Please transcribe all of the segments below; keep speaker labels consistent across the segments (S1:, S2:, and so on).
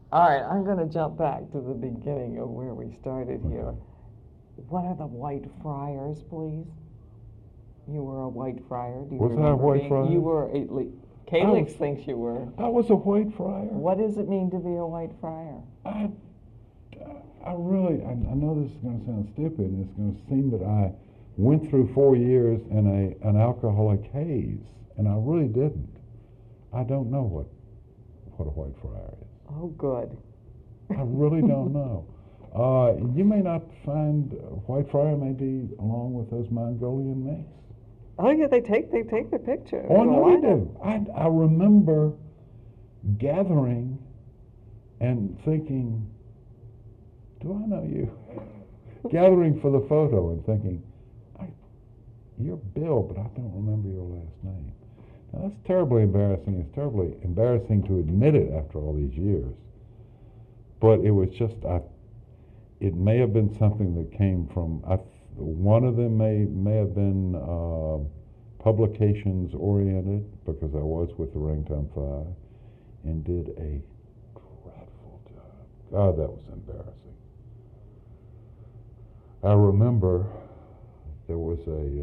S1: All right, I'm going to jump back to the beginning of where we started here.
S2: Okay.
S1: What are the White Friars, please? You were a White Friar. Do you
S2: Was I a
S1: remember
S2: white
S1: being? You
S2: friar?
S1: were a.
S2: I
S1: Calix
S2: was.
S1: thinks you were.
S2: I was a white friar.
S1: What does it mean to be a White Friar?
S2: I, I really, I know this is going to sound stupid, and it's going to seem that I went through 4 years in an alcoholic haze, and I really didn't. I don't know what a white friar is.
S1: Oh, good.
S2: I really don't know. You may not find white friar may be along with those Mongolian monks.
S1: Oh yeah, they take the picture.
S2: Oh, I
S1: There's a
S2: know you
S1: lot of.
S2: do. I remember gathering and thinking, do I know you? Gathering for the photo and thinking, you're Bill, but I don't remember your last name. Now, that's terribly embarrassing. It's terribly embarrassing to admit it after all these years. But it was just, it may have been something that came from, one of them may have been publications oriented, because I was with the Rangtime Five and did a dreadful job. God, that was embarrassing. I remember there was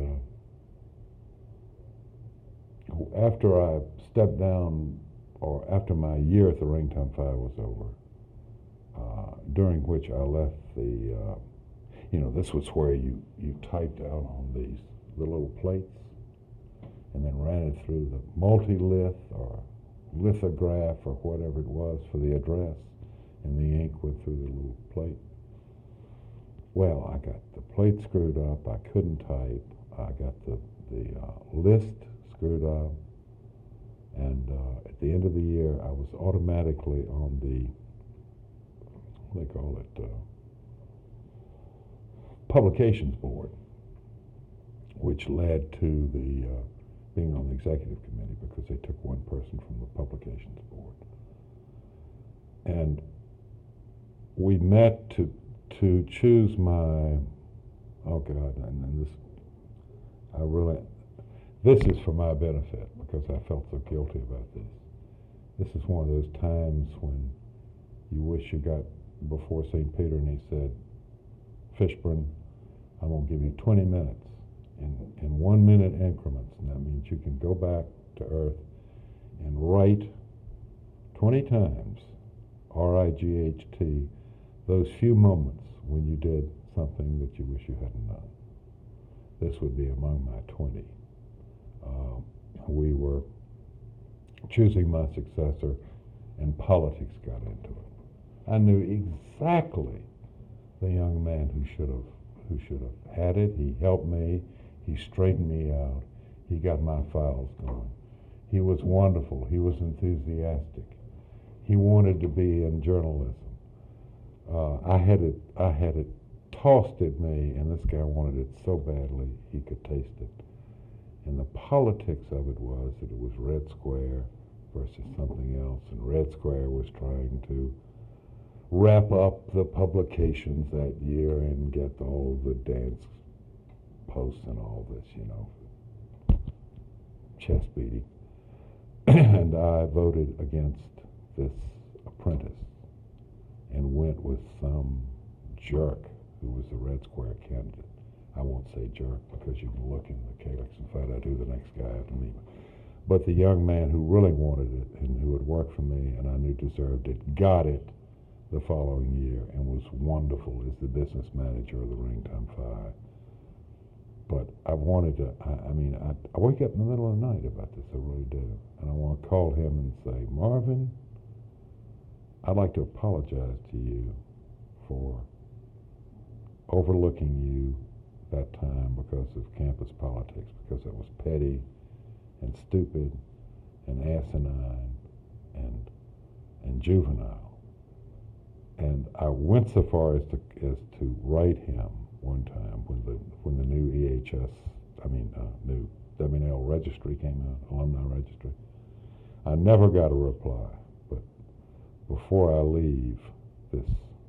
S2: after I stepped down, or after my year at the Rangtime Five was over, during which I left this was where you typed out on the little plates and then ran it through the multi-lith or lithograph or whatever it was for the address, and the ink went through the little plate. Well, I got the plate screwed up. I couldn't type. I got the list screwed up, and at the end of the year, I was automatically on the, what do they call it, publications board, which led to the being on the executive committee, because they took one person from the publications board. And we met to choose my, oh God, and this is for my benefit, because I felt so guilty about this. This is one of those times when you wish you got before St. Peter and he said, Fishburne, I'm going to give you 20 minutes in 1 minute increments, and that means you can go back to Earth and write 20 times, R-I-G-H-T, those few moments when you did something that you wish you hadn't done. This would be among my 20. We were choosing my successor, and politics got into it. I knew exactly the young man who should have had it. He helped me. He straightened me out. He got my files going. He was wonderful. He was enthusiastic. He wanted to be in journalism. I had it tossed at me, and this guy wanted it so badly he could taste it. And the politics of it was that it was Red Square versus something else, and Red Square was trying to wrap up the publications that year and get all the dance posts and all this, chest beating. And I voted against this apprentice and went with some jerk who was the Red Square candidate. I won't say jerk, because you can look in the Calix and find out who the next guy after me. But the young man who really wanted it and who had worked for me and I knew deserved it, got it the following year and was wonderful as the business manager of the Rangtime Five. But I wanted to, I wake up in the middle of the night about this, I really do. And I want to call him and say, Marvin, I'd like to apologize to you for overlooking you that time because of campus politics, because it was petty and stupid and asinine and juvenile. And I went so far as to write him one time when the new new W&L registry came out, alumni registry. I never got a reply, but before I leave this,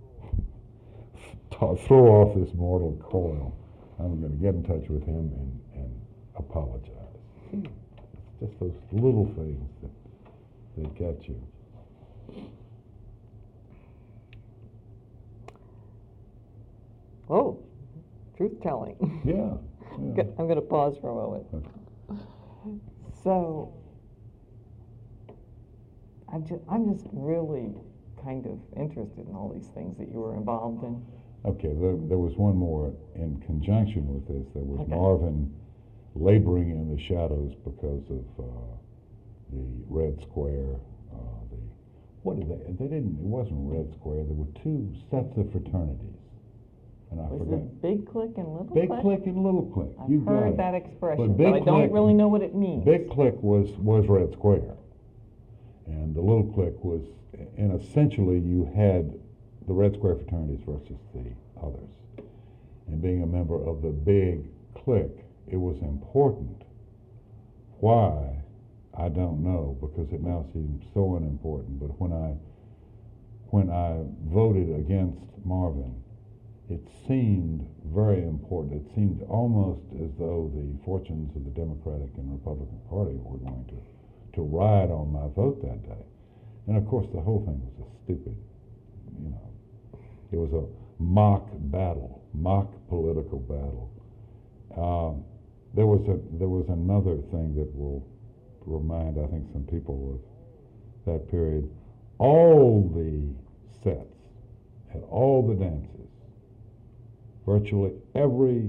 S2: throw off this mortal coil, I'm going to get in touch with him and apologize. It's just those little things that get you.
S1: Oh, truth-telling.
S2: Yeah. Yeah.
S1: I'm going to pause for a moment. So, I'm just really kind of interested in all these things that you were involved in.
S2: Okay, there was one more in conjunction with this. There was
S1: Okay.
S2: Marvin laboring in the shadows because of the Red Square. The what did they didn't? It wasn't Red Square. There were two sets of fraternities, and I
S1: Was
S2: forgot.
S1: it Big Click and Little
S2: Big
S1: Click?
S2: Click and Little Click.
S1: I've
S2: You got
S1: heard
S2: it.
S1: that expression,
S2: Big
S1: but I don't
S2: Click-
S1: really know what it means.
S2: Big Click was Red Square, and the Little Click was, and essentially you had the Red Square fraternities versus the others. And being a member of the Big Click, it was important. Why? I don't know, because it now seems so unimportant. But when I voted against Marvin, it seemed very important. It seemed almost as though the fortunes of the Democratic and Republican Party were going to ride on my vote that day. And of course, the whole thing was a stupid, it was a mock battle, mock political battle. There was another thing that will remind, I think, some people of that period. All the sets at all the dances, virtually every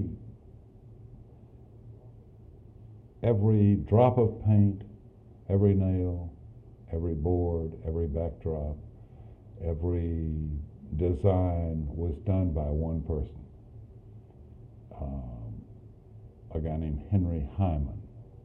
S2: drop of paint, every nail, every board, every backdrop, every design was done by one person, a guy named Henry Hyman.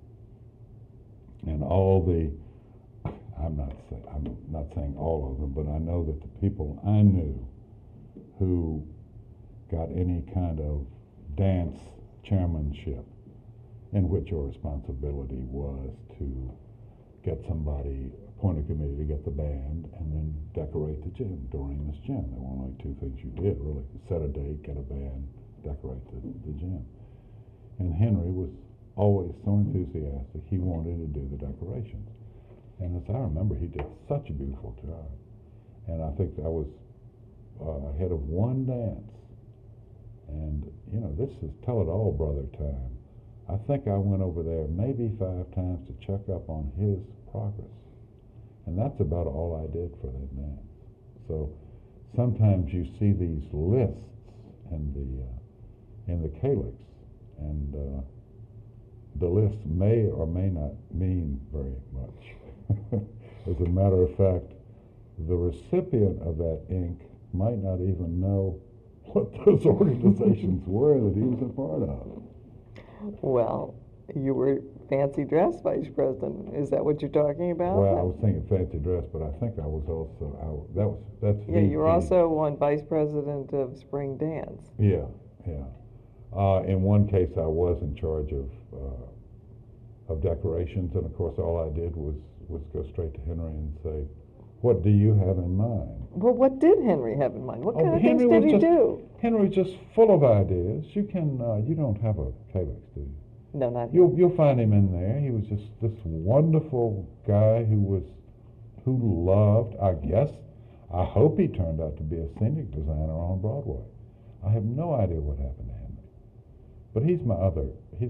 S2: And all the, I'm not saying all of them, but I know that the people I knew who got any kind of dance chairmanship, in which your responsibility was to get somebody, appoint a committee to get the band, and then decorate the gym, Doremus Gym. There were only two things you did, really. Set a date, get a band, decorate the gym. And Henry was always so enthusiastic, he wanted to do the decorations. And as I remember, he did such a beautiful job. And I think I was head of one dance. And, this is tell-it-all brother time. I think I went over there maybe 5 times to check up on his progress. And that's about all I did for that dance. So sometimes you see these lists in the calyx, and the list may or may not mean very much. As a matter of fact, the recipient of that ink might not even know what those organizations were that he was a part of.
S1: Well, you were fancy dress vice president. Is that what you're talking about?
S2: Well, I was thinking fancy dress, but I think I was also, that's
S1: Yeah, you were
S2: VP.
S1: also one vice president of spring dance.
S2: Yeah. In one case, I was in charge of decorations, and of course, all I did was go straight to Henry and say, "What do you have in mind?"
S1: Well, what did Henry have in mind? What kind of things
S2: Henry
S1: did
S2: was
S1: he
S2: just-
S1: do?
S2: Henry was just full of ideas. You don't have a calyx, do you?
S1: No, not him.
S2: You'll find him in there. He was just this wonderful guy who loved, I hope he turned out to be a scenic designer on Broadway. I have no idea what happened to Henry. But he's my other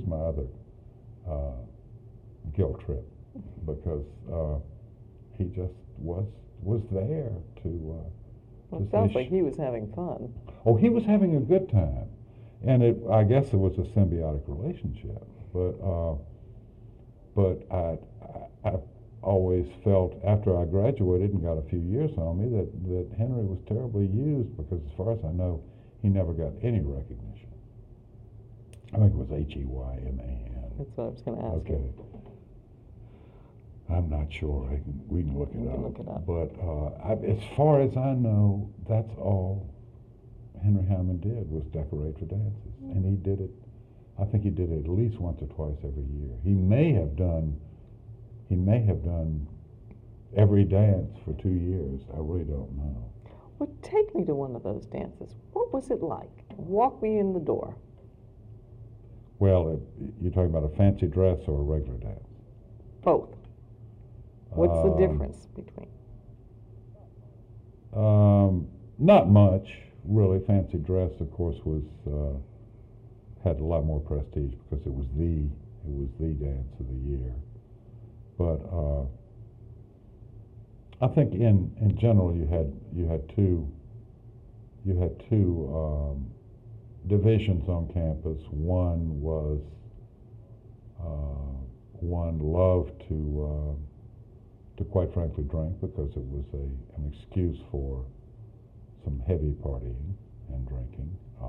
S2: guilt trip, because he just was there to
S1: Well, it
S2: say
S1: sounds like he was having fun.
S2: Oh, he was having a good time, and I guess it was a symbiotic relationship. But I always felt, after I graduated and got a few years on me, that Henry was terribly used, because as far as I know, he never got any recognition. I think it was Heyman.
S1: That's what I was going to ask
S2: Okay.
S1: you.
S2: I'm not sure. We can look it
S1: We
S2: up.
S1: can look it up.
S2: But as far as I know, that's all Henry Hyman did, was decorate for dances. And he did it, I think he did it at least once or twice every year. He may have done every dance for 2 years. I really don't know.
S1: Well, take me to one of those dances. What was it like? Walk me in the door.
S2: Well, you're talking about a fancy dress or a regular dance?
S1: Both. What's the
S2: Um,
S1: difference between?
S2: Not much. really fancy dress, of course, was had a lot more prestige because it was the dance of the year. But I think in general you had two divisions on campus. One was one loved to quite frankly drink because it was an excuse for some heavy partying and drinking,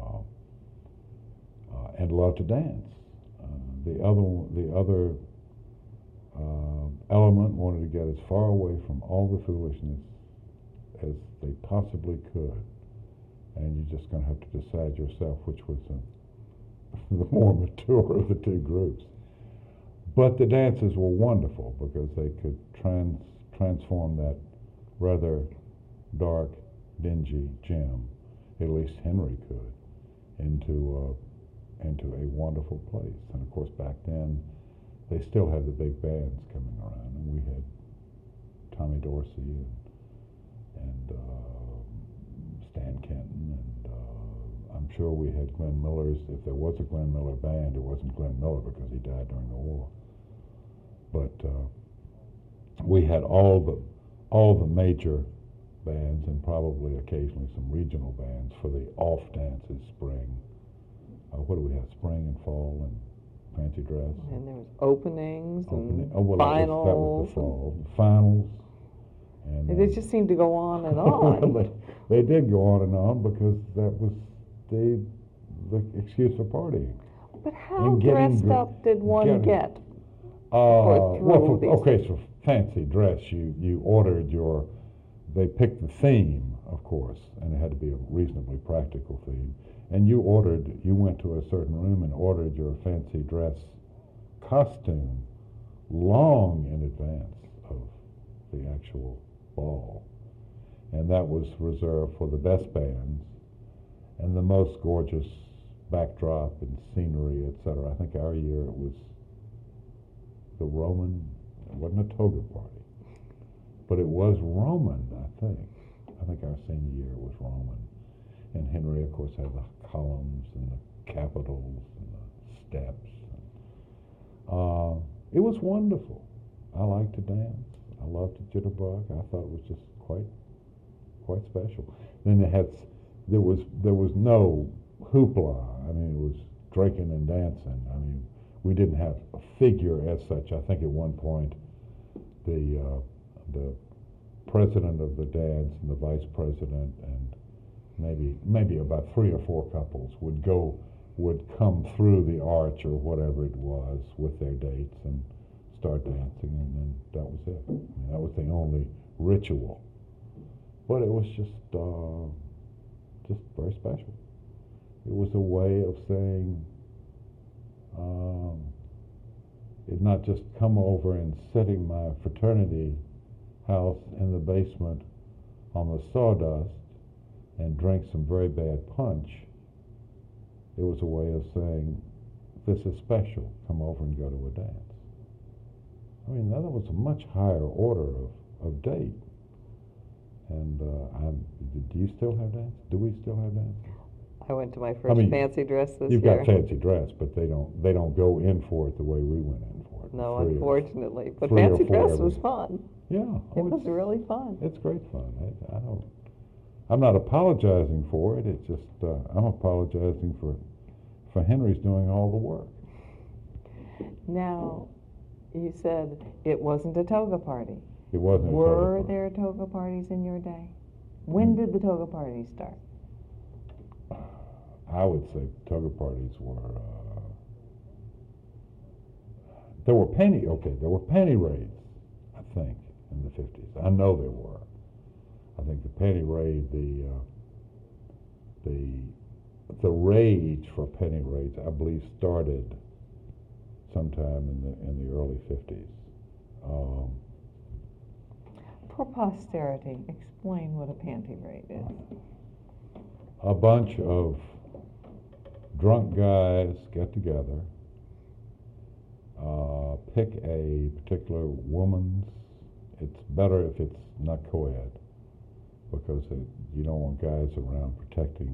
S2: and loved to dance. The other element wanted to get as far away from all the foolishness as they possibly could, and you're just going to have to decide yourself which was the more mature of the two groups. But the dances were wonderful because they could transform that rather dark, dingy gym, at least Henry could, into a wonderful place. And of course, back then, they still had the big bands coming around, and we had Tommy Dorsey and Stan Kenton, and I'm sure we had Glenn Miller's. If there was a Glenn Miller band, it wasn't Glenn Miller because he died during the war. But we had all the major bands and probably occasionally some regional bands for the off dances, spring. What do we have? Spring and fall and fancy dress.
S1: And there was openings and
S2: well,
S1: finals.
S2: That was the fall. Finals. And
S1: they just seemed to go on and on.
S2: Well, they did go on and on because that was the excuse for partying.
S1: But how dressed up did one get?
S2: So fancy dress, you ordered they picked the theme, of course, and it had to be a reasonably practical theme. And you went to a certain room and ordered your fancy dress costume long in advance of the actual ball. And that was reserved for the best bands and the most gorgeous backdrop and scenery, etc. I think our year it was the Roman, it wasn't a toga party, but it was Roman, I think. I think our senior year was Roman. And Henry, of course, had the columns and the capitals and the steps. It was wonderful. I liked to dance. I loved to jitterbug. I thought it was just quite special. Then there was no hoopla. I mean, it was drinking and dancing. I mean, we didn't have a figure as such. I think at one point the president of the dance and the vice president and maybe about 3 or 4 couples would come through the arch or whatever it was with their dates and start dancing, and then that was it. I mean, that was the only ritual. But it was just very special. It was a way of saying, it not just come over and sitting my fraternity house in the basement on the sawdust and drink some very bad punch. It was a way of saying, this is special, come over and go to a dance. I mean, that was a much higher order of date. And do you still have dance? Do we still have dance?
S1: I went to my first fancy dress this year.
S2: You've got fancy dress, but they don't go in for it the way we went in for it.
S1: No, unfortunately. But fancy dress was fun.
S2: Yeah.
S1: It was really fun.
S2: It's great fun. I'm not apologizing for it. It's just I'm apologizing for Henry's doing all the work.
S1: Now, you said it wasn't a toga party.
S2: It wasn't.
S1: Were there toga parties in your day? When did the toga parties start?
S2: I would say toga parties were. There were panty raids, I think, in the 50s. I know there were. I think the panty raid, the rage for panty raids, I believe, started sometime in the early 50s.
S1: For posterity, explain what a panty raid is.
S2: A bunch of drunk guys get together, pick a particular woman's. It's better if it's not co-ed. because you don't want guys around protecting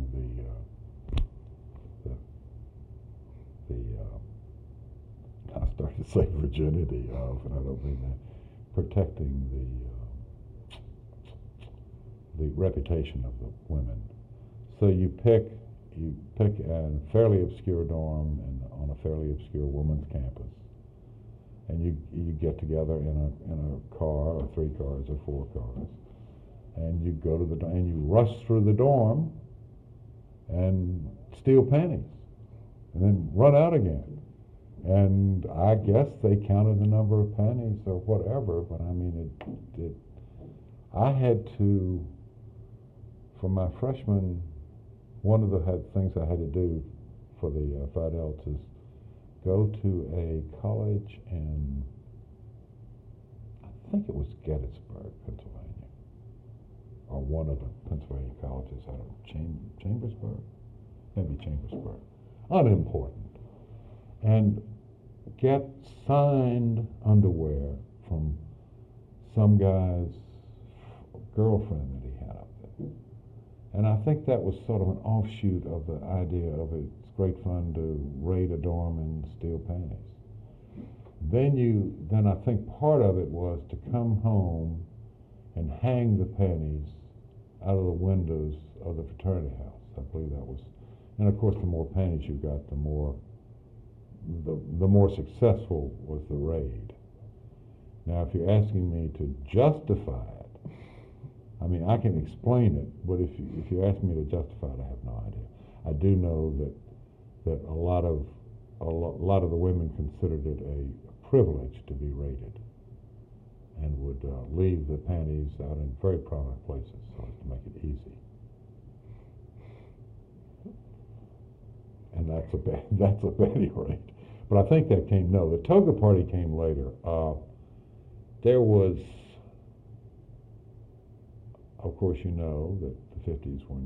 S2: I started to say virginity of, and I don't mean that, protecting the reputation of the women. So you pick a fairly obscure dorm and on a fairly obscure woman's campus, and you get together in a car or 3 cars or 4 cars, and you go to and you rush through the dorm and steal panties, and then run out again. And I guess they counted the number of panties or whatever, but I mean, I had to, for my freshman, one of the things I had to do for the Phi Delta is go to a college in, I think it was Gettysburg, Pennsylvania, or one of the Pennsylvania colleges. I don't know, Chambersburg? Maybe Chambersburg. Unimportant. And get signed underwear from some guy's girlfriend that he had up there. And I think that was sort of an offshoot of the idea of it's great fun to raid a dorm and steal panties. Then I think part of it was to come home and hang the panties out of the windows of the fraternity house. I believe that was, and of course the more panties you got, the more successful was the raid. Now, if you're asking me to justify it, I mean, I can explain it, but if you ask me to justify it, I have no idea. I do know that a lot of the women considered it a privilege to be raided, and would leave the panties out in very prominent places so as to make it easy. And that's a Betty raid. But I think that came, no, the toga party came later. There was, of course, you know that the 50s were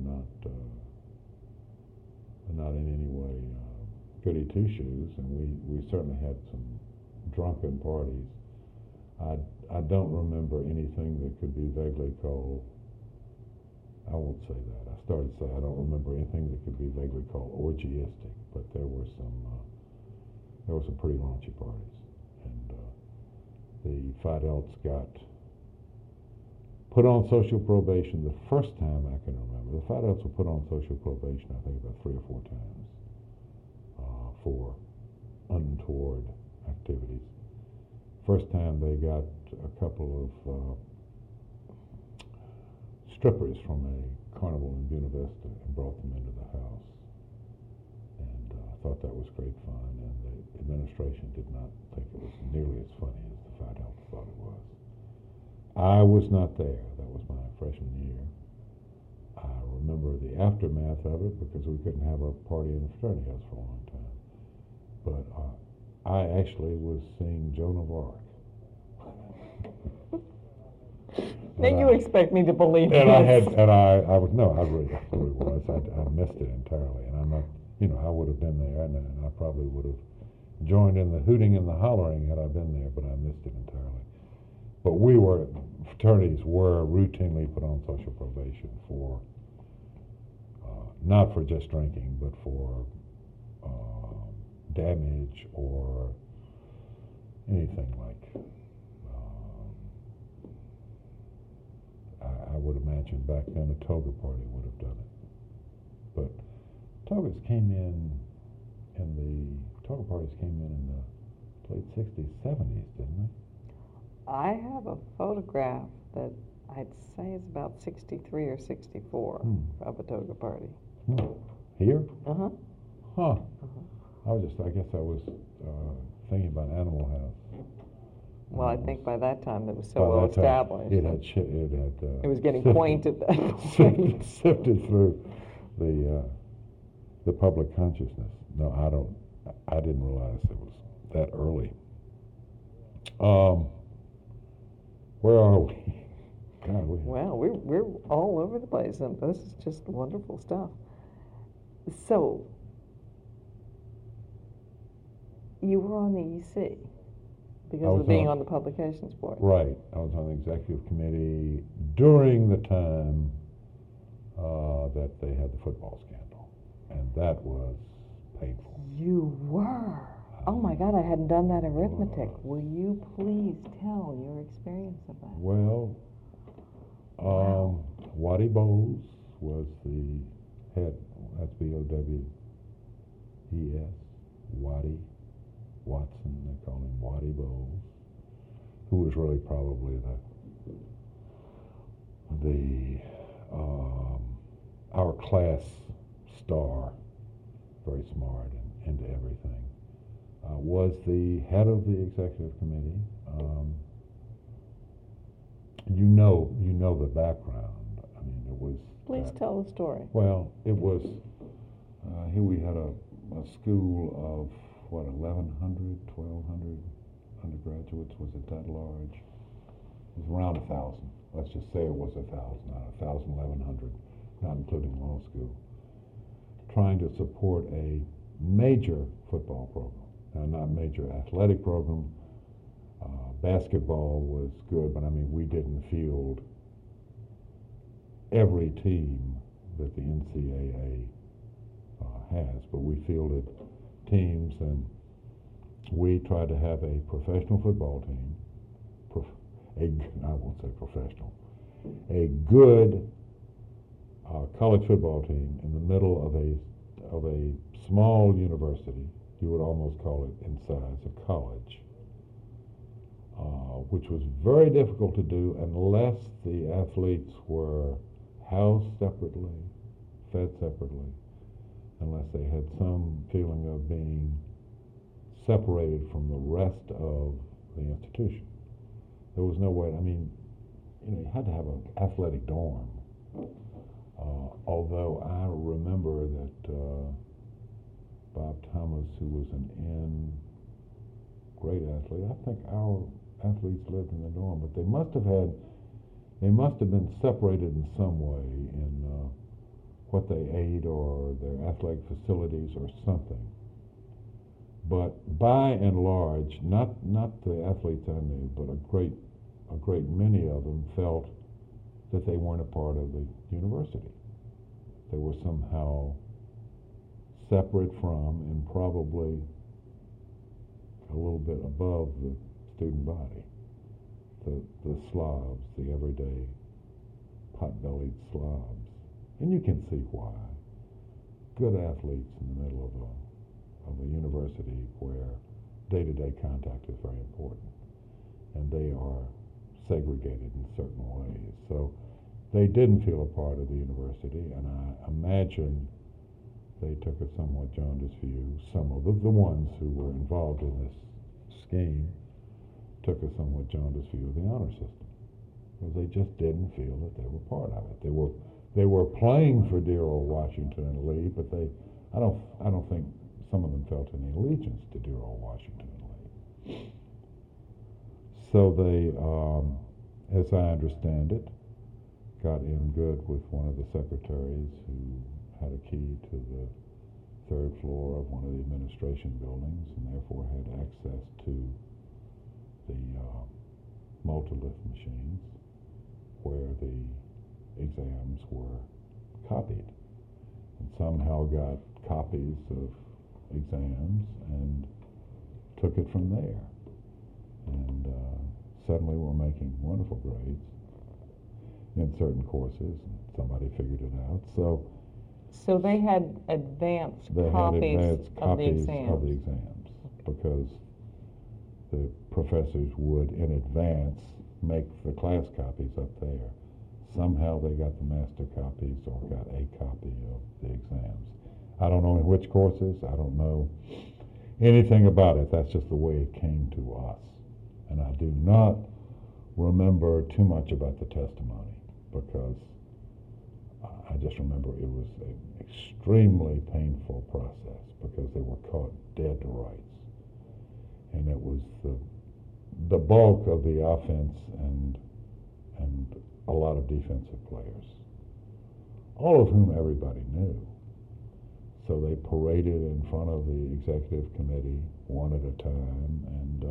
S2: not in any way goody two-shoes, and we certainly had some drunken parties. I don't remember anything that could be vaguely called, I won't say that. I started to say I don't remember anything that could be vaguely called orgiastic, but there were some pretty raunchy parties, and the Phi Delts got put on social probation the first time I can remember. The Phi Delts were put on social probation, I think, about 3 or 4 times for untoward activities. First time they got a couple of strippers from a carnival in Buena Vista and brought them into the house. And I thought that was great fun, and the administration did not think it was nearly as funny as the Phi Delta thought it was. I was not there. That was my freshman year. I remember the aftermath of it because we couldn't have a party in the fraternity house for a long time. But I actually was seeing Joan of Arc.
S1: Now you expect me to believe
S2: and
S1: this.
S2: I was, no, I really was. I missed it entirely, and I'm not, I would have been there, and I probably would have joined in the hooting and the hollering had I been there, but I missed it entirely. But fraternities were routinely put on social probation for, not for just drinking, but for damage or anything like. I would imagine back then a toga party would have done it. But togas came in toga parties came in the late 60s, 70s, didn't they?
S1: I have a photograph that I'd say is about 63 or 64 of a toga party.
S2: Here?
S1: Uh-huh.
S2: Huh.
S1: Uh-huh.
S2: I guess I was thinking about Animal House.
S1: Well, I think by that time it was so well established.
S2: It
S1: was getting quaint at that point.
S2: Sifted through the public consciousness. No, I didn't realize it was that early. Where are we? God,
S1: well, we're all over the place, and this is just wonderful stuff. So, you were on the EC because of being on the publications board.
S2: Right. I was on the executive committee during the time that they had the football scandal, and that was painful.
S1: You were. Oh my God, I hadn't done that arithmetic. Will you please tell your experience of that?
S2: Well,
S1: Wow.
S2: Waddy Bowles was the head, that's B-O-W-E-S, Waddy Watson, they call him Waddy Bowles, who was really probably our class star, very smart and into everything, was the head of the executive committee. You know the background. I mean, it was.
S1: Please tell the story.
S2: Well, it was. Here we had a school of what, 1,100, 1,200 undergraduates. Was it that large? It was around 1,000. Let's just say it was 1,000, not 1,000, 1,100, not including law school. Trying to support a major football program, not major athletic program. Basketball was good, but I mean, we didn't field every team that the NCAA has, but we fielded teams, and we tried to have a professional football team, I won't say professional, a good college football team in the middle of a small university. You would almost call it in size a college. Which was very difficult to do unless the athletes were housed separately, fed separately, unless they had some feeling of being separated from the rest of the institution. There was no way, I mean, you had to have an athletic dorm. Although I remember that Bob Thomas, who was an great athlete, I think our athletes lived in the dorm, but they must have been separated in some way in what they ate or their athletic facilities or something. But by and large, not the athletes I knew, but a great many of them felt that they weren't a part of the university. They were somehow separate from and probably a little bit above the student body, the slobs, the everyday pot-bellied slobs. And you can see why. Good athletes in the middle of a university where day-to-day contact is very important, and they are segregated in certain ways. So they didn't feel a part of the university, and I imagine they took a somewhat jaundiced view. Some of the ones who were involved in this scheme took a somewhat jaundiced view of the honor system, because they just didn't feel that they were part of it. They were playing for dear old Washington and Lee, but I don't think some of them felt any allegiance to dear old Washington and Lee. So they, as I understand it, got in good with one of the secretaries who had a key to the third floor of one of the administration buildings, and therefore had access to the multi-lift machines where the exams were copied, and somehow got copies of exams and took it from there. And suddenly we're making wonderful grades in certain courses, and somebody figured it out.
S1: So they had advanced copies of the exams,
S2: because the professors would, in advance, make the class copies up there. Somehow they got the master copies or got a copy of the exams. I don't know in which courses. I don't know anything about it. That's just the way it came to us. And I do not remember too much about the testimony, because I just remember it was an extremely painful process, because they were caught dead to rights. And it was the bulk of the offense and a lot of defensive players, all of whom everybody knew. So they paraded in front of the executive committee one at a time, and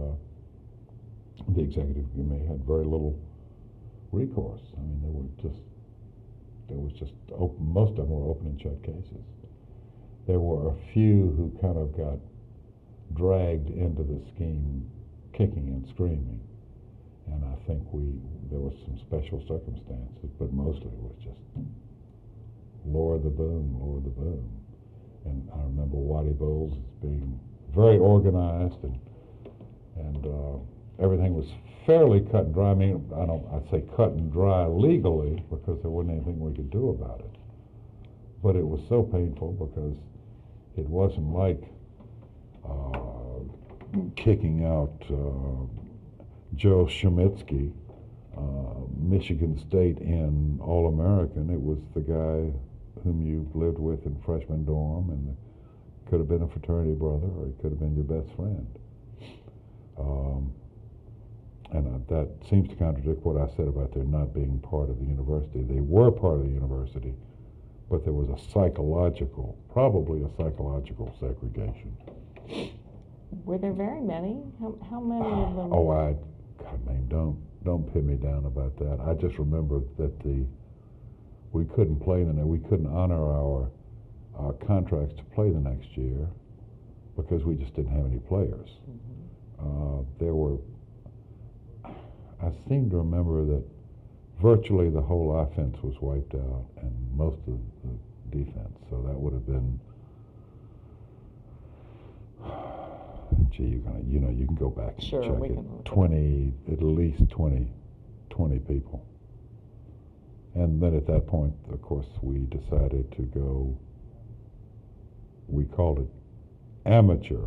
S2: the executive committee had very little recourse. I mean, It was just open. Most of them were open and shut cases. There were a few who kind of got dragged into the scheme, kicking and screaming, and I think there was some special circumstances, but mostly it was just lower the boom, lower the boom. And I remember Waddy Bowles as being very organized, and everything was fairly cut and dry. I mean, I'd say cut and dry legally because there wasn't anything we could do about it. But it was so painful because it wasn't like kicking out Joe Schmitzky, Michigan State in All-American. It was the guy whom you lived with in freshman dorm, and could have been a fraternity brother, or he could have been your best friend. And that seems to contradict what I said about their not being part of the university. They were part of the university, but there was probably a psychological segregation.
S1: Were there very many? How many of them?
S2: God, man, don't pin me down about that. I just remember that we couldn't play we couldn't honor our contracts to play the next year because we just didn't have any players. Mm-hmm. I seem to remember that virtually the whole offense was wiped out and most of the defense. So that would have been, you can go back and
S1: sure,
S2: check it. At least 20 people. And then at that point, of course, we decided to go, we called it amateur,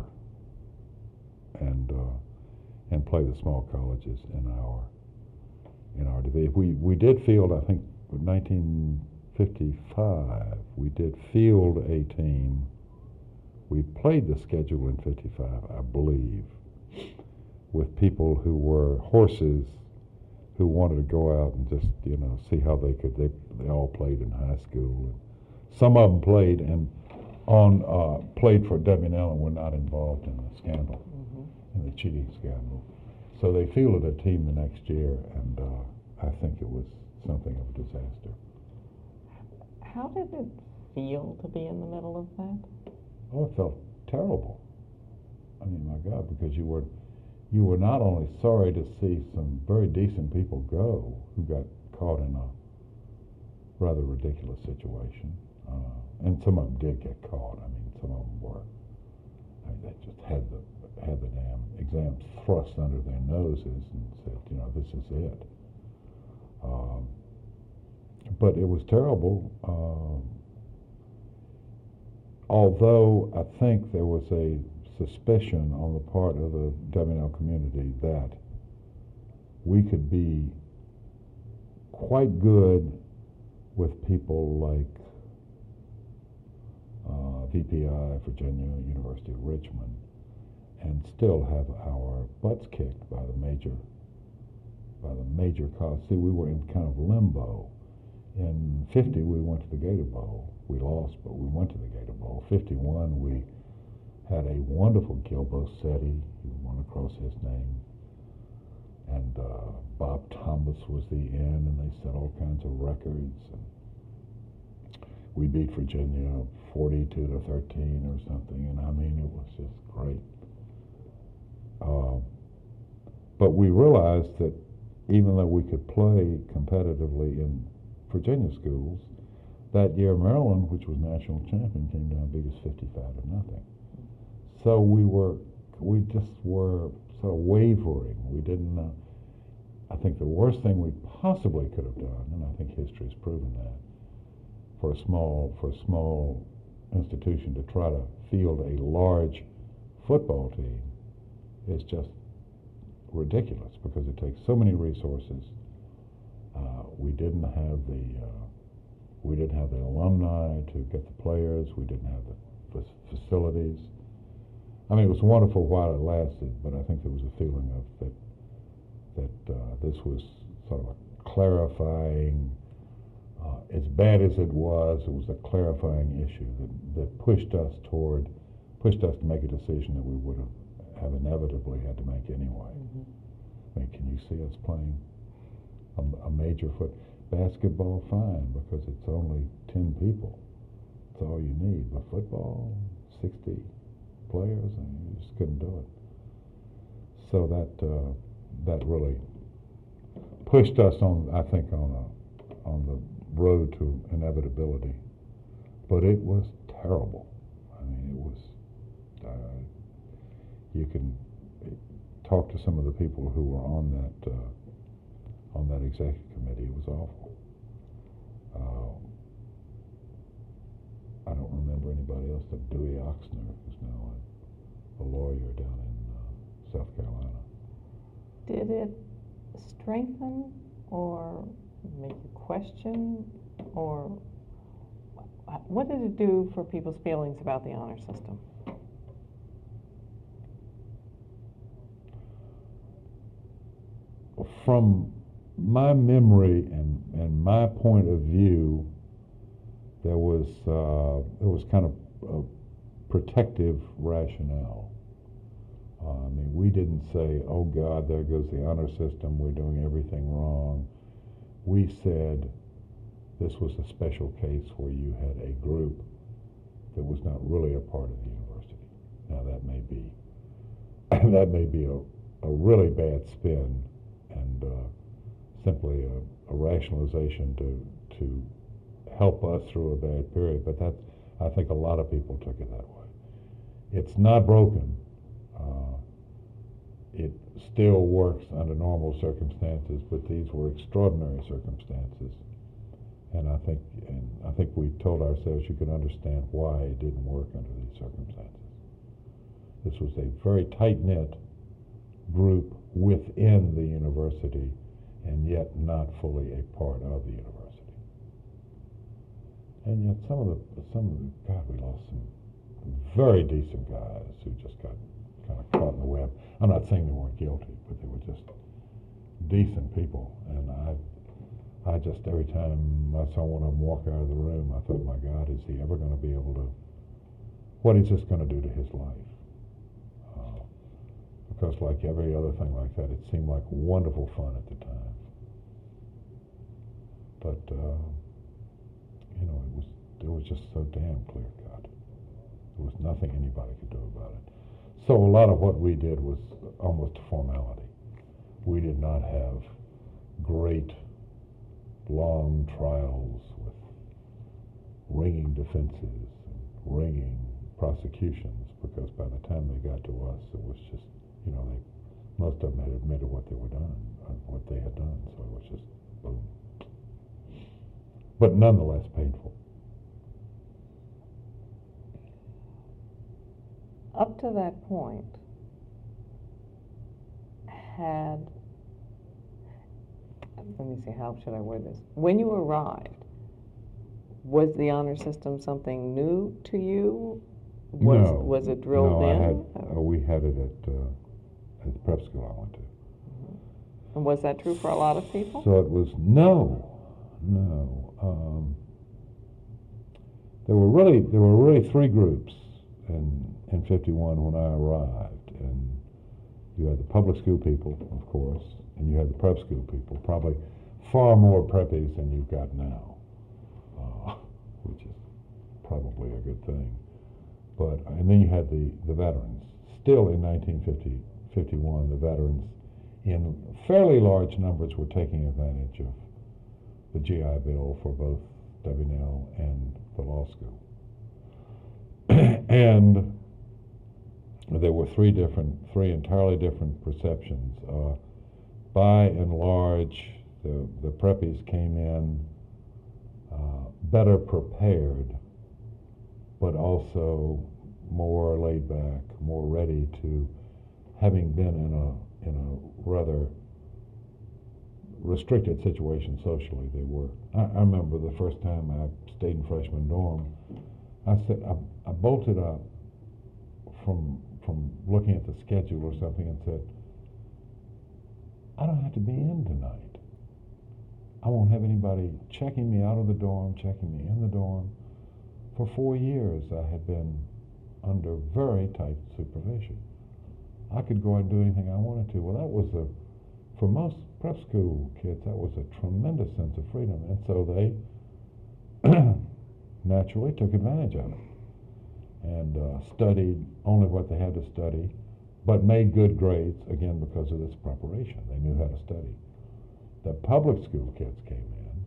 S2: and play the small colleges in our division. We did field, I think, in 1955, we did field a team. We played the schedule in 55, I believe, with people who were horses who wanted to go out and just, see how they could. They all played in high school. And some of them played played for W&L and were not involved in the scandal, in the cheating scandal. So they fielded a team the next year, and I think it was something of a disaster.
S1: How did it feel to be in the middle of that?
S2: Oh, it felt terrible. I mean, my God, because you were not only sorry to see some very decent people go who got caught in a rather ridiculous situation, and some of them did get caught. I mean, some of them were. I mean, they just had the damn exams thrust under their noses and said, this is it. But it was terrible. Although I think there was a suspicion on the part of the W&L community that we could be quite good with people like VPI, Virginia, University of Richmond, and still have our butts kicked by the major cause. See, we were in kind of limbo. In 50, we went to the Gator Bowl. We lost, but we went to the Gator Bowl. 51, we had a wonderful Gilbo Setti, who won across his name, and Bob Thomas was the end, and they set all kinds of records. And we beat Virginia 42-13 or something, and I mean, it was just great. But we realized that even though we could play competitively in Virginia schools, that year Maryland, which was national champion, came down and beat us 55-0. So we just were sort of wavering. We didn't. I think the worst thing we possibly could have done, and I think history has proven that, for a small institution to try to field a large football team is just ridiculous because it takes so many resources. We didn't have the alumni to get the players. We didn't have the facilities. I mean, it was wonderful while it lasted, but I think there was a feeling of that this was sort of a clarifying. As bad as it was a clarifying issue that pushed us to make a decision that we would have inevitably had to make anyway. I mean, can you see us playing a major foot? Basketball, fine, because it's only 10 people. That's all you need. But football, 60 players, and you just couldn't do it. So that really pushed us on, I think, on the road to inevitability. But it was terrible. I mean, it was. You can talk to some of the people who were on that executive committee. It was awful. I don't remember anybody else but Dewey Oxner, who's now a lawyer down in South Carolina.
S1: Did it strengthen or make you question, or what did it do for people's feelings about the honor system?
S2: From my memory and my point of view, there was kind of a protective rationale. I mean, we didn't say, "Oh God, there goes the honor system. We're doing everything wrong." We said this was a special case where you had a group that was not really a part of the university. Now that may be a really bad spin and simply a rationalization to help us through a bad period. But I think a lot of people took it that way. It's not broken. It still works under normal circumstances, but these were extraordinary circumstances. And I think we told ourselves you could understand why it didn't work under these circumstances. This was a very tight-knit group within the university, and yet not fully a part of the university. And yet some of the God, we lost some very decent guys who just got kind of caught in the web. I'm not saying they weren't guilty, but they were just decent people. And I just, every time I saw one of them walk out of the room, I thought, my God, is he ever going to be able to, what is this going to do to his life? Because like every other thing like that, it seemed like wonderful fun at the time. But, it was just so damn clear cut. There was nothing anybody could do about it. So a lot of what we did was almost a formality. We did not have great long trials with ringing defenses and ringing prosecutions, because by the time they got to us, it was just, most of them had admitted what they had done, so it was just boom. But nonetheless painful.
S1: Up to that point, let me see, how should I word this? When you arrived, was the honor system something new to you?
S2: No.
S1: Was it drilled in?
S2: We had it at the prep school I went to.
S1: And was that true for a lot of people?
S2: So it was, no. There were really three groups in 51 when I arrived. And you had the public school people, of course, and you had the prep school people, probably far more preppies than you've got now, which is probably a good thing. And then you had the veterans. Still in 1951, the veterans in fairly large numbers were taking advantage of the GI Bill for both W&L and the law school. And there were three entirely different perceptions. By and large, the preppies came in better prepared, but also more laid back, more ready to, having been in a rather restricted situation socially. They were. I remember the first time I stayed in freshman dorm, I bolted up from looking at the schedule or something and said, I don't have to be in tonight. I won't have anybody checking me out of the dorm, checking me in the dorm. For 4 years, I had been under very tight supervision. I could go and do anything I wanted to. Well, that was for most prep school kids, that was a tremendous sense of freedom, and so they naturally took advantage of it and studied only what they had to study, but made good grades, again, because of this preparation. They knew how to study. The public school kids came in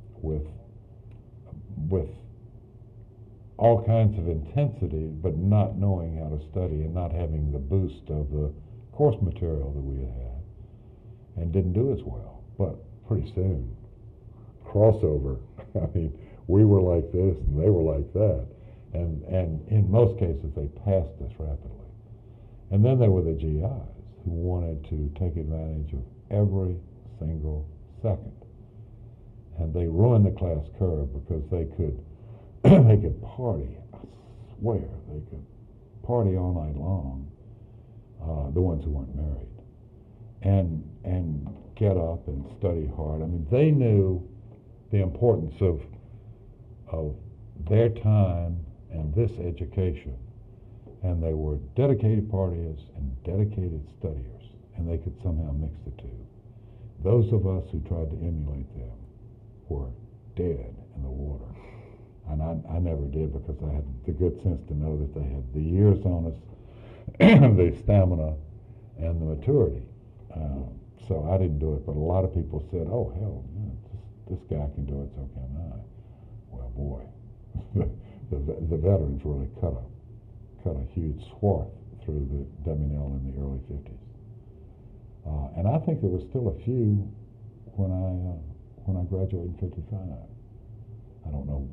S2: with all kinds of intensity, but not knowing how to study and not having the boost of the course material that we had, and didn't do as well. But pretty soon, crossover. I mean, we were like this and they were like that. And in most cases, they passed us rapidly. And then there were the GIs who wanted to take advantage of every single second. And they ruined the class curve because they could they could party. I swear, they could party all night long, the ones who weren't married, and get up and study hard. I mean, they knew the importance of their time and this education, and they were dedicated partiers and dedicated studiers, and they could somehow mix the two. Those of us who tried to emulate them were dead in the water. And I never did, because I had the good sense to know that they had the years on us, the stamina, and the maturity. So I didn't do it, but a lot of people said, oh, hell, this guy can do it, so can I. Well, boy, the veterans really cut a huge swath through the W&L in the early 50s. And I think there was still a few when I graduated in 55. I don't know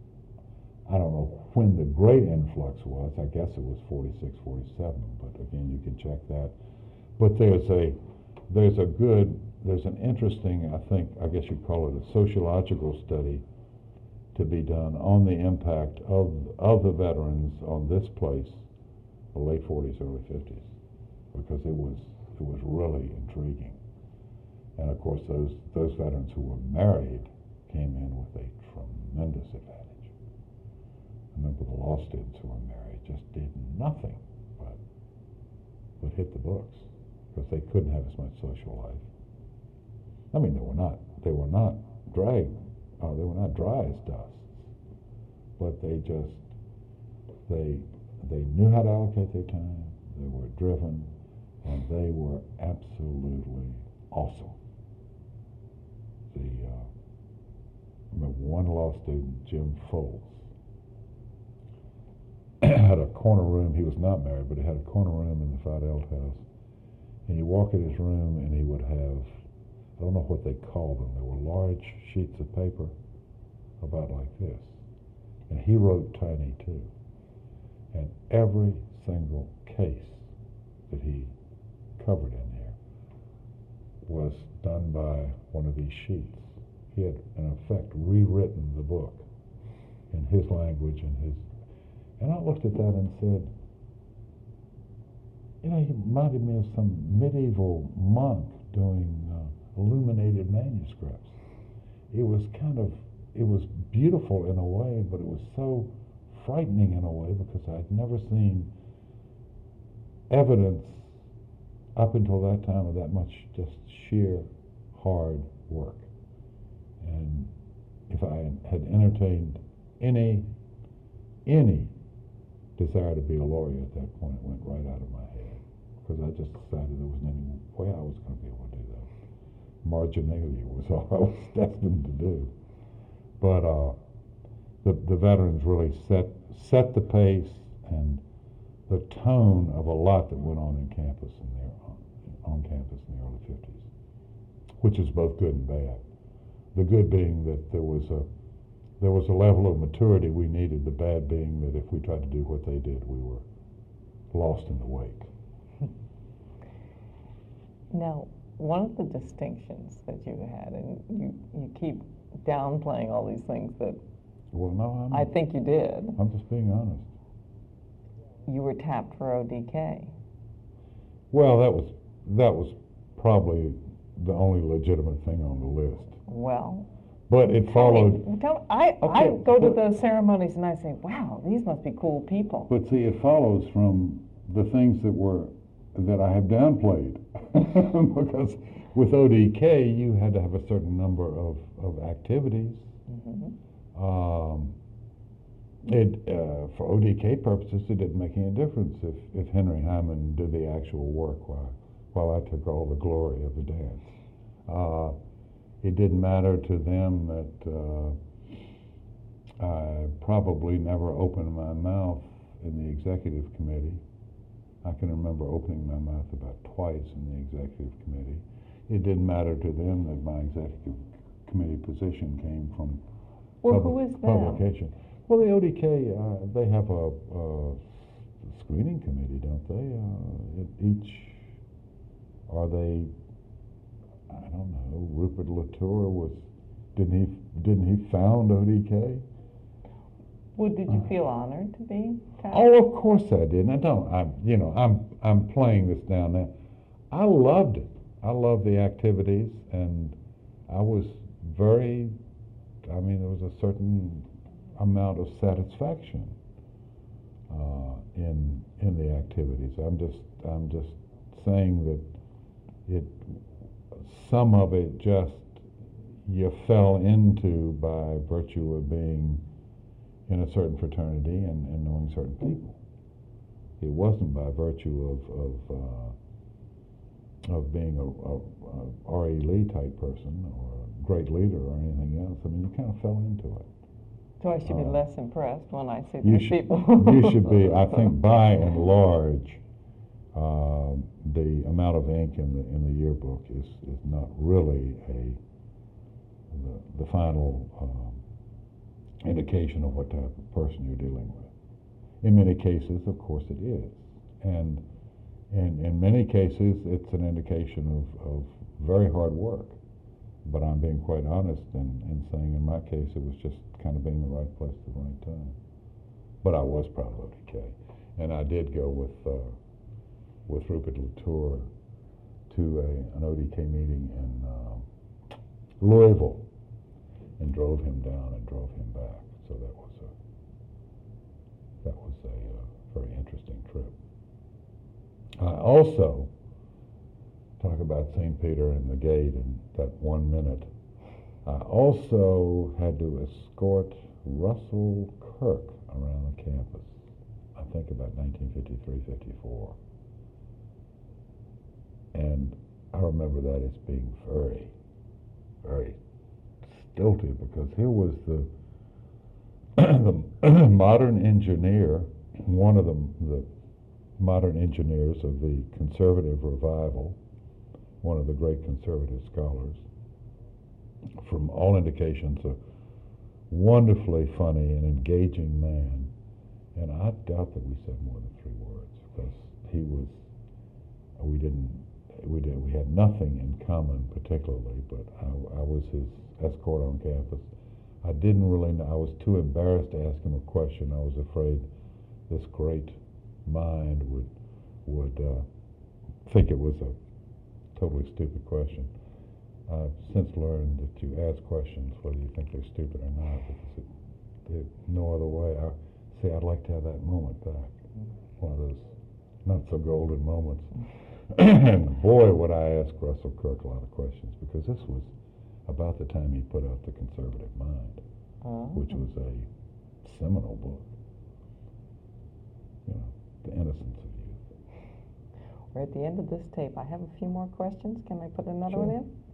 S2: when the great influx was. I guess it was 46, 47, but again, you can check that. But there's an interesting, I guess you'd call it a sociological study to be done on the impact of the veterans on this place, the late 40s, early 50s, because it was really intriguing. And of course, those veterans who were married came in with a tremendous advantage. I remember the law students who were married just did nothing but hit the books, because they couldn't have as much social life. I mean, they were not dry as dust, but they knew how to allocate their time. They were driven, and they were absolutely awesome. I remember one law student, Jim Foles, had a corner room. He was not married, but he had a corner room in the Fidel house. And you walk in his room, and he would have, I don't know what they called them. They were large sheets of paper, about like this. And he wrote tiny too. And every single case that he covered in here was done by one of these sheets. He had, in effect, rewritten the book in his language and I looked at that and said, he reminded me of some medieval monk doing illuminated manuscripts. It was beautiful in a way, but it was so frightening in a way, because I'd never seen evidence up until that time of that much just sheer hard work. And if I had entertained any desire to be a lawyer at that point, it went right out of my head, because I just decided there wasn't any way I was going to be able to do that. Marginalia was all I was destined to do. But the veterans really set the pace and the tone of a lot that went on campus in the early 50s, which is both good and bad. The good being that there was a level of maturity we needed. The bad being that if we tried to do what they did, we were lost in the wake.
S1: Now, one of the distinctions that you had, and you keep downplaying all these things that I think you did.
S2: I'm just being honest.
S1: You were tapped for ODK.
S2: Well, that was probably the only legitimate thing on the list.
S1: Well,
S2: but it followed.
S1: I go to those ceremonies and I say, wow, these must be cool people.
S2: But see, it follows from the things that I have downplayed, because with ODK, you had to have a certain number of activities.
S1: Mm-hmm.
S2: For ODK purposes, it didn't make any difference if Henry Hyman did the actual work while I took all the glory of the dance. It didn't matter to them that I probably never opened my mouth in the executive committee. I can remember opening my mouth about twice in the executive committee. It didn't matter to them that my executive committee position came from
S1: Well, who is them?
S2: publication. Well, the ODK, they have a screening committee, don't they? Are they, I don't know, Rupert Latour didn't he found ODK?
S1: Well, did you feel honored to be tapped?
S2: Oh, of course I did. And I'm playing this down now. I loved it. I loved the activities, and I was there was a certain amount of satisfaction in the activities. I'm just saying that some of it just you fell into by virtue of being in a certain fraternity and knowing certain people. It wasn't by virtue of being a R.E. Lee type person or a great leader or anything else. I mean, you kind of fell into it.
S1: So I should be less impressed when I see
S2: You
S1: these
S2: should,
S1: people.
S2: you should be, I think, by and large, the amount of ink in the yearbook is not really the final indication of what type of person you're dealing with. In many cases, of course, it is, and in many cases, it's an indication of very hard work. But I'm being quite honest in saying, in my case, it was just kind of being in the right place at the right time. But I was proud of ODK, and I did go with Rupert Latour to an ODK meeting in Louisville, and drove him down and drove him back. So that was a very interesting trip. I also talk about St. Peter and the gate in that 1 minute. I also had to escort Russell Kirk around the campus, I think about 1953-54. And I remember that as being very, very stilted, because here was the modern engineer, one of the modern engineers of the conservative revival, one of the great conservative scholars, from all indications a wonderfully funny and engaging man. And I doubt that we said more than 3 words, because we had nothing in common particularly, but I was his escort on campus. I didn't really know, I was too embarrassed to ask him a question. I was afraid this great mind would think it was a totally stupid question. I've since learned that you ask questions whether you think they're stupid or not, because there's no other way. I'd like to have that moment back, one of those not so golden moments. And boy, would I ask Russell Kirk a lot of questions, because this was about the time he put out The Conservative Mind, which was a seminal book. The innocence of youth.
S1: We're at the end of this tape. I have a few more questions. Can I put another
S2: Sure.
S1: one in?